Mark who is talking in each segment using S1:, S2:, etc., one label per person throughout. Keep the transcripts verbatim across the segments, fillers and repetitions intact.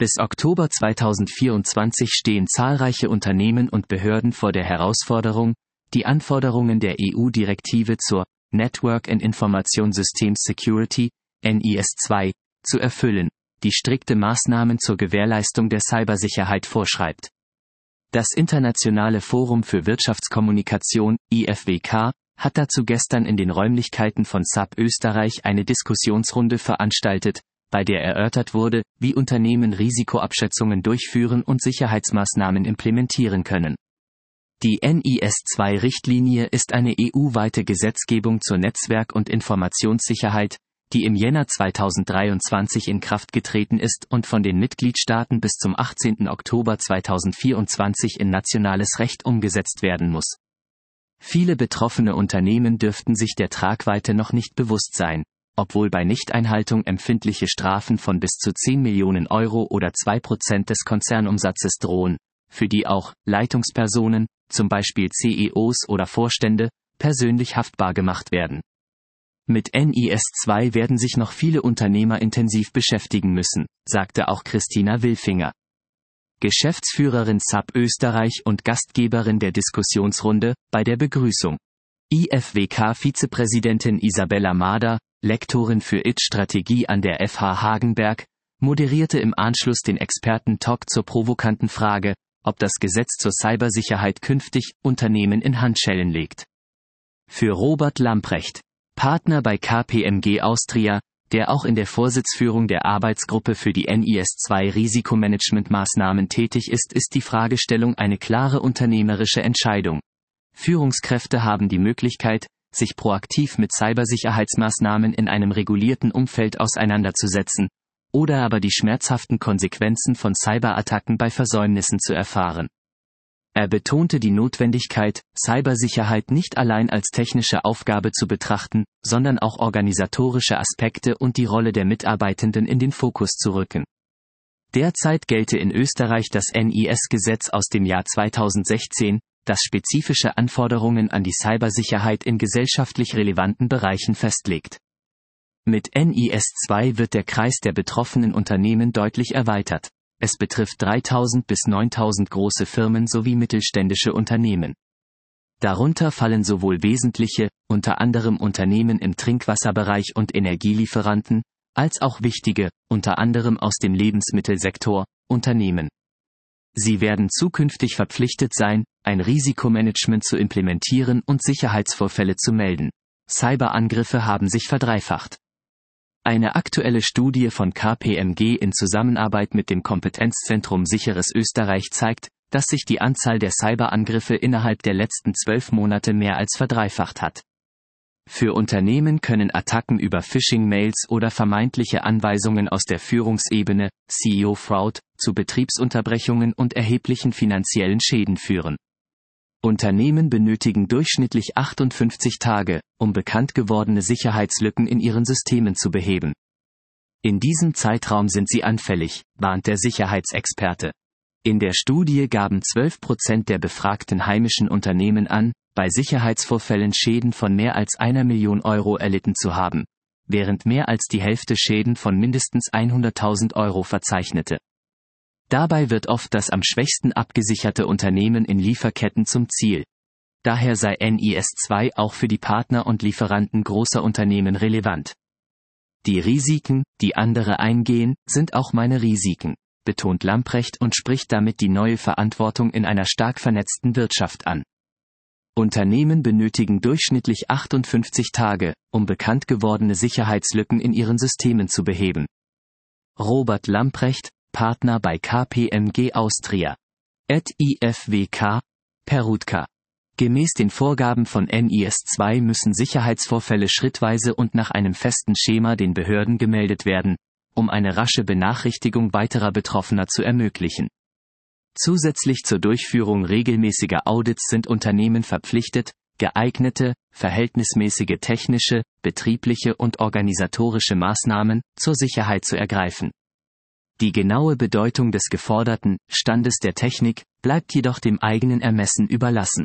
S1: Bis Oktober zweitausendvierundzwanzig stehen zahlreiche Unternehmen und Behörden vor der Herausforderung, die Anforderungen der E U-Direktive zur Network and Information Systems Security, N I S zwei, zu erfüllen, die strikte Maßnahmen zur Gewährleistung der Cybersicherheit vorschreibt. Das Internationale Forum für Wirtschaftskommunikation, I F W K, hat dazu gestern in den Räumlichkeiten von S A P Österreich eine Diskussionsrunde veranstaltet, bei der erörtert wurde, wie Unternehmen Risikoabschätzungen durchführen und Sicherheitsmaßnahmen implementieren können. Die N I S zwei Richtlinie ist eine E U-weite Gesetzgebung zur Netzwerk- und Informationssicherheit, die im Jänner zweitausenddreiundzwanzig in Kraft getreten ist und von den Mitgliedstaaten bis zum achtzehnten Oktober zweitausendvierundzwanzig in nationales Recht umgesetzt werden muss. Viele betroffene Unternehmen dürften sich der Tragweite noch nicht bewusst sein, obwohl bei Nichteinhaltung empfindliche Strafen von bis zu zehn Millionen Euro oder zwei Prozent des Konzernumsatzes drohen, für die auch Leitungspersonen, zum Beispiel C E Os oder Vorstände, persönlich haftbar gemacht werden. Mit N I S zwei werden sich noch viele Unternehmer intensiv beschäftigen müssen, sagte auch Christina Wilfinger, Geschäftsführerin S A P Österreich und Gastgeberin der Diskussionsrunde, bei der Begrüßung. I F W K-Vizepräsidentin Isabella Mader, Lektorin für I T-Strategie an der F H Hagenberg, moderierte im Anschluss den Experten-Talk zur provokanten Frage, ob das Gesetz zur Cybersicherheit künftig Unternehmen in Handschellen legt. Für Robert Lamprecht, Partner bei K P M G Austria, der auch in der Vorsitzführung der Arbeitsgruppe für die N I S zwei Risikomanagementmaßnahmen tätig ist, ist die Fragestellung eine klare unternehmerische Entscheidung. Führungskräfte haben die Möglichkeit, sich proaktiv mit Cybersicherheitsmaßnahmen in einem regulierten Umfeld auseinanderzusetzen, oder aber die schmerzhaften Konsequenzen von Cyberattacken bei Versäumnissen zu erfahren. Er betonte die Notwendigkeit, Cybersicherheit nicht allein als technische Aufgabe zu betrachten, sondern auch organisatorische Aspekte und die Rolle der Mitarbeitenden in den Fokus zu rücken. Derzeit gelte in Österreich das N I S-Gesetz aus dem Jahr zweitausendsechzehn, das spezifische Anforderungen an die Cybersicherheit in gesellschaftlich relevanten Bereichen festlegt. Mit N I S zwei wird der Kreis der betroffenen Unternehmen deutlich erweitert. Es betrifft dreitausend bis neuntausend große Firmen sowie mittelständische Unternehmen. Darunter fallen sowohl wesentliche, unter anderem Unternehmen im Trinkwasserbereich und Energielieferanten, als auch wichtige, unter anderem aus dem Lebensmittelsektor, Unternehmen. Sie werden zukünftig verpflichtet sein, ein Risikomanagement zu implementieren und Sicherheitsvorfälle zu melden. Cyberangriffe haben sich verdreifacht. Eine aktuelle Studie von K P M G in Zusammenarbeit mit dem Kompetenzzentrum Sicheres Österreich zeigt, dass sich die Anzahl der Cyberangriffe innerhalb der letzten zwölf Monate mehr als verdreifacht hat. Für Unternehmen können Attacken über Phishing-Mails oder vermeintliche Anweisungen aus der Führungsebene, C E O-Fraud, zu Betriebsunterbrechungen und erheblichen finanziellen Schäden führen. Unternehmen benötigen durchschnittlich achtundfünfzig Tage, um bekannt gewordene Sicherheitslücken in ihren Systemen zu beheben. In diesem Zeitraum sind sie anfällig, warnt der Sicherheitsexperte. In der Studie gaben zwölf Prozent der befragten heimischen Unternehmen an, bei Sicherheitsvorfällen Schäden von mehr als einer Million Euro erlitten zu haben, während mehr als die Hälfte Schäden von mindestens hunderttausend Euro verzeichnete. Dabei wird oft das am schwächsten abgesicherte Unternehmen in Lieferketten zum Ziel. Daher sei N I S zwei auch für die Partner und Lieferanten großer Unternehmen relevant. Die Risiken, die andere eingehen, sind auch meine Risiken, betont Lamprecht und spricht damit die neue Verantwortung in einer stark vernetzten Wirtschaft an. Unternehmen benötigen durchschnittlich achtundfünfzig Tage, um bekannt gewordene Sicherheitslücken in ihren Systemen zu beheben. Robert Lamprecht, Partner bei K P M G Austria. At I F W K, Perutka. Gemäß den Vorgaben von N I S zwei müssen Sicherheitsvorfälle schrittweise und nach einem festen Schema den Behörden gemeldet werden, um eine rasche Benachrichtigung weiterer Betroffener zu ermöglichen. Zusätzlich zur Durchführung regelmäßiger Audits sind Unternehmen verpflichtet, geeignete, verhältnismäßige technische, betriebliche und organisatorische Maßnahmen zur Sicherheit zu ergreifen. Die genaue Bedeutung des geforderten Standes der Technik bleibt jedoch dem eigenen Ermessen überlassen.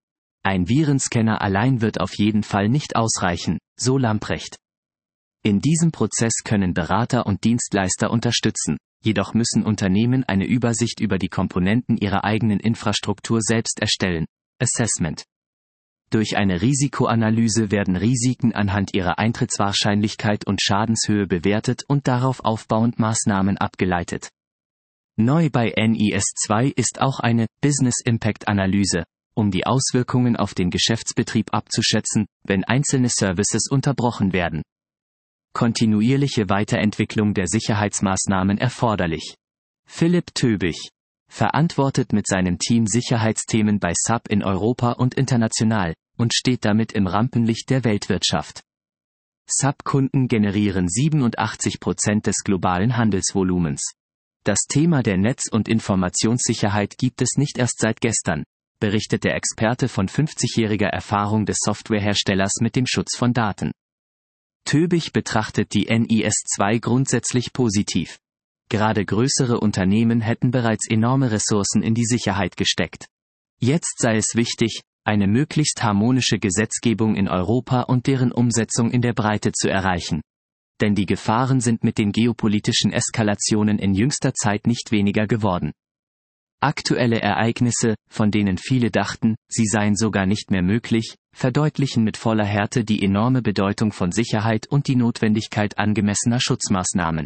S1: Ein Virenscanner allein wird auf jeden Fall nicht ausreichen, so Lamprecht. In diesem Prozess können Berater und Dienstleister unterstützen, jedoch müssen Unternehmen eine Übersicht über die Komponenten ihrer eigenen Infrastruktur selbst erstellen. Assessment. Durch eine Risikoanalyse werden Risiken anhand ihrer Eintrittswahrscheinlichkeit und Schadenshöhe bewertet und darauf aufbauend Maßnahmen abgeleitet. Neu bei N I S zwei ist auch eine Business Impact Analyse, um die Auswirkungen auf den Geschäftsbetrieb abzuschätzen, wenn einzelne Services unterbrochen werden. Kontinuierliche Weiterentwicklung der Sicherheitsmaßnahmen erforderlich. Philipp Töbich verantwortet mit seinem Team Sicherheitsthemen bei S A P in Europa und international und steht damit im Rampenlicht der Weltwirtschaft. S A P-Kunden generieren siebenundachtzig Prozent des globalen Handelsvolumens. Das Thema der Netz- und Informationssicherheit gibt es nicht erst seit gestern, berichtet der Experte von fünfzigjähriger Erfahrung des Softwareherstellers mit dem Schutz von Daten. Töbich betrachtet die N I S zwei grundsätzlich positiv. Gerade größere Unternehmen hätten bereits enorme Ressourcen in die Sicherheit gesteckt. Jetzt sei es wichtig, eine möglichst harmonische Gesetzgebung in Europa und deren Umsetzung in der Breite zu erreichen. Denn die Gefahren sind mit den geopolitischen Eskalationen in jüngster Zeit nicht weniger geworden. Aktuelle Ereignisse, von denen viele dachten, sie seien sogar nicht mehr möglich, verdeutlichen mit voller Härte die enorme Bedeutung von Sicherheit und die Notwendigkeit angemessener Schutzmaßnahmen.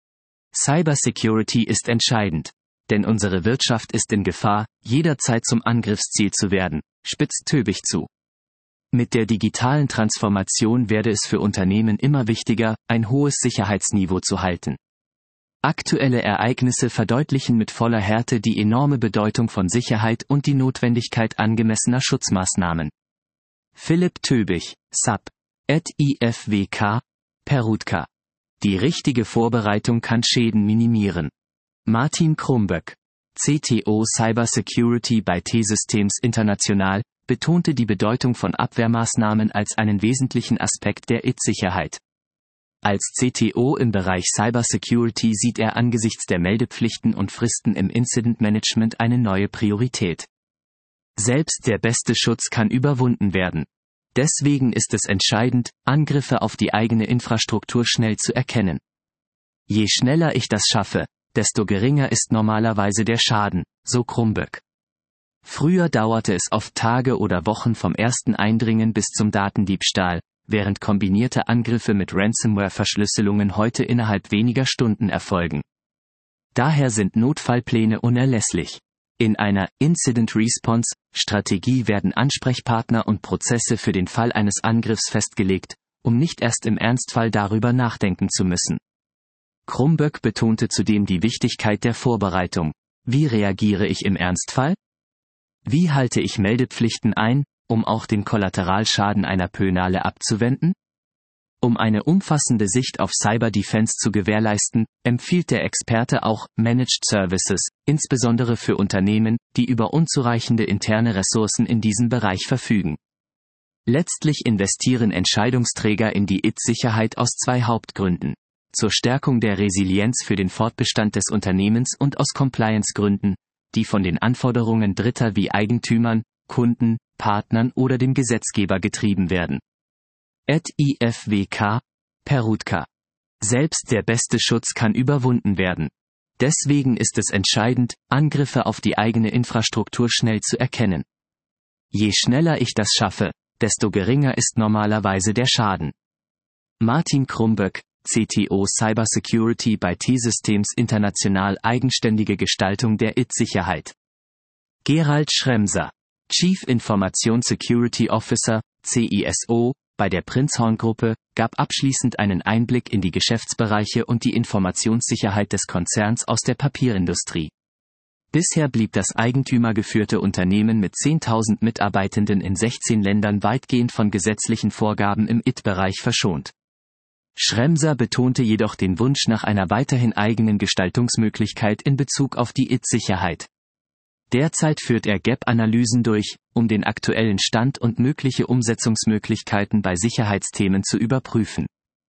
S1: Cybersecurity ist entscheidend, denn unsere Wirtschaft ist in Gefahr, jederzeit zum Angriffsziel zu werden, spitzt Töbich zu. Mit der digitalen Transformation werde es für Unternehmen immer wichtiger, ein hohes Sicherheitsniveau zu halten. Aktuelle Ereignisse verdeutlichen mit voller Härte die enorme Bedeutung von Sicherheit und die Notwendigkeit angemessener Schutzmaßnahmen. Philipp Töbich, S A P, at I F W K, Perutka. Die richtige Vorbereitung kann Schäden minimieren. Martin Krumböck, C T O Cybersecurity bei T-Systems International, betonte die Bedeutung von Abwehrmaßnahmen als einen wesentlichen Aspekt der I T-Sicherheit. Als C T O im Bereich Cybersecurity sieht er angesichts der Meldepflichten und Fristen im Incident Management eine neue Priorität. Selbst der beste Schutz kann überwunden werden. Deswegen ist es entscheidend, Angriffe auf die eigene Infrastruktur schnell zu erkennen. Je schneller ich das schaffe, desto geringer ist normalerweise der Schaden, so Krumböck. Früher dauerte es oft Tage oder Wochen vom ersten Eindringen bis zum Datendiebstahl, während kombinierte Angriffe mit Ransomware-Verschlüsselungen heute innerhalb weniger Stunden erfolgen. Daher sind Notfallpläne unerlässlich. In einer Incident-Response-Strategie werden Ansprechpartner und Prozesse für den Fall eines Angriffs festgelegt, um nicht erst im Ernstfall darüber nachdenken zu müssen. Krumböck betonte zudem die Wichtigkeit der Vorbereitung. Wie reagiere ich im Ernstfall? Wie halte ich Meldepflichten ein, um auch den Kollateralschaden einer Pönale abzuwenden? Um eine umfassende Sicht auf Cyber-Defense zu gewährleisten, empfiehlt der Experte auch Managed Services, insbesondere für Unternehmen, die über unzureichende interne Ressourcen in diesem Bereich verfügen. Letztlich investieren Entscheidungsträger in die I T-Sicherheit aus zwei Hauptgründen: zur Stärkung der Resilienz für den Fortbestand des Unternehmens und aus Compliance-Gründen, die von den Anforderungen Dritter wie Eigentümern, Kunden, Partnern oder dem Gesetzgeber getrieben werden. at I F W K, Perutka. Selbst der beste Schutz kann überwunden werden. Deswegen ist es entscheidend, Angriffe auf die eigene Infrastruktur schnell zu erkennen. Je schneller ich das schaffe, desto geringer ist normalerweise der Schaden. Martin Krumböck, C T O Cybersecurity bei T-Systems International, eigenständige Gestaltung der I T-Sicherheit. Gerald Schremser, Chief Information Security Officer, C I S O, bei der Prinzhorn-Gruppe, gab abschließend einen Einblick in die Geschäftsbereiche und die Informationssicherheit des Konzerns aus der Papierindustrie. Bisher blieb das eigentümergeführte Unternehmen mit zehntausend Mitarbeitenden in sechzehn Ländern weitgehend von gesetzlichen Vorgaben im I T-Bereich verschont. Schremser betonte jedoch den Wunsch nach einer weiterhin eigenen Gestaltungsmöglichkeit in Bezug auf die I T-Sicherheit. Derzeit führt er Gap-Analysen durch, um den aktuellen Stand und mögliche Umsetzungsmöglichkeiten bei Sicherheitsthemen zu überprüfen.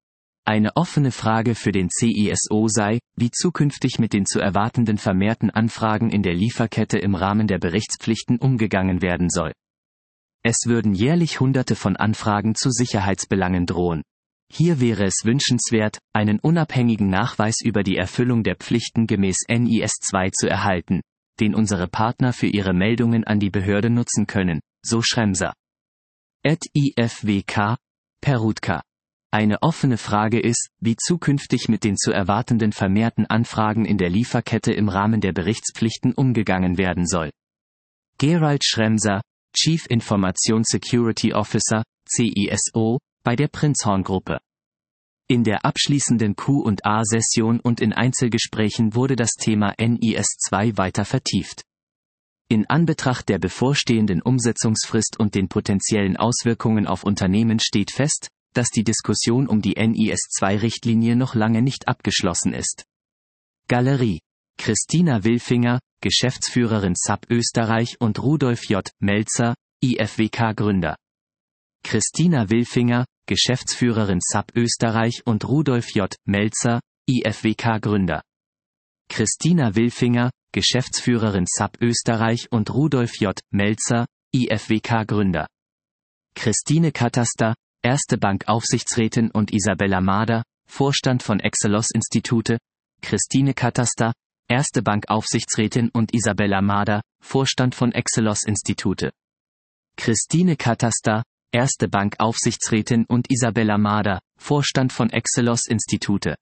S1: Eine offene Frage für den C I S O sei, wie zukünftig mit den zu erwartenden vermehrten Anfragen in der Lieferkette im Rahmen der Berichtspflichten umgegangen werden soll. Es würden jährlich Hunderte von Anfragen zu Sicherheitsbelangen drohen. Hier wäre es wünschenswert, einen unabhängigen Nachweis über die Erfüllung der Pflichten gemäß N I S zwei zu erhalten, den unsere Partner für ihre Meldungen an die Behörde nutzen können, so Schremser. At I F W K, Perutka. Eine offene Frage ist, wie zukünftig mit den zu erwartenden vermehrten Anfragen in der Lieferkette im Rahmen der Berichtspflichten umgegangen werden soll. Gerald Schremser, Chief Information Security Officer, C I S O, bei der Prinzhorn-Gruppe. In der abschließenden Q und A-Session und in Einzelgesprächen wurde das Thema N I S zwei weiter vertieft. In Anbetracht der bevorstehenden Umsetzungsfrist und den potenziellen Auswirkungen auf Unternehmen steht fest, dass die Diskussion um die N I S zwei Richtlinie noch lange nicht abgeschlossen ist. Galerie. Christina Wilfinger, Geschäftsführerin S A P Österreich und Rudolf J. Melzer, I F W K-Gründer. Christina Wilfinger, Geschäftsführerin S A P Österreich und Rudolf J. Melzer, I F W K-Gründer. Christina Wilfinger, Geschäftsführerin S A P Österreich und Rudolf J. Melzer, I F W K-Gründer. Christine Kataster, Erste Bank Aufsichtsrätin und Isabella Mader, Vorstand von Excelos Institute. Christine Kataster, Erste Bank Aufsichtsrätin und Isabella Mader, Vorstand von Excelos Institute. Christine Kataster, Erste Bank Aufsichtsrätin und Isabella Mader, Vorstand von Excelos Institute.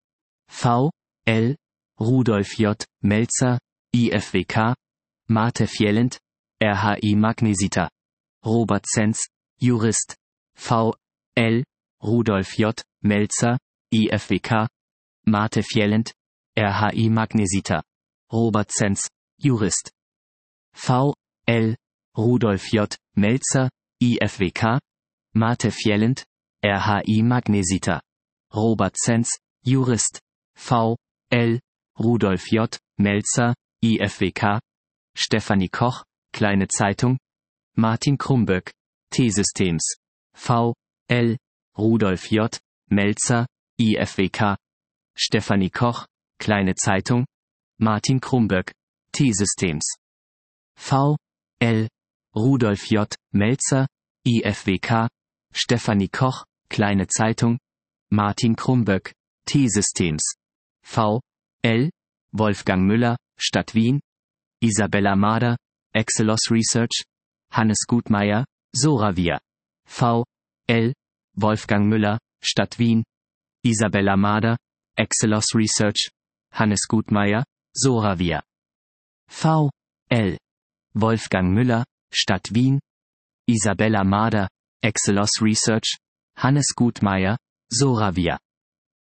S1: V. L. Rudolf J. Melzer, I F W K, Mate Fjellend, R H I Magnesita. Robert Zenz, Jurist. V. L. Rudolf J. Melzer, I F W K, Mate Fjellend, R H I Magnesita. Robert Zenz, Jurist. V. L. Rudolf J. Melzer, I F W K, Mate Fjellend, R H I Magnesita. Robert Zenz, Jurist. V. L. Rudolf J. Melzer, I F W K, Stefanie Koch, Kleine Zeitung. Martin Krumböck, T-Systems. V. L. Rudolf J. Melzer, I F W K, Stefanie Koch, Kleine Zeitung. Martin Krumböck, T-Systems. V. L. Rudolf J. Melzer, I F W K, Stefanie Koch, Kleine Zeitung. Martin Krumböck, T-Systems. V. L. Wolfgang Müller, Stadt Wien. Isabella Mader, Excelos Research. Hannes Gutmeier, Soravia. V. L. Wolfgang Müller, Stadt Wien. Isabella Mader, Excelos Research. Hannes Gutmeier, Soravia. V. L. Wolfgang Müller, Stadt Wien. Isabella Mader, Excelos Research. Hannes Gutmeier, Soravia.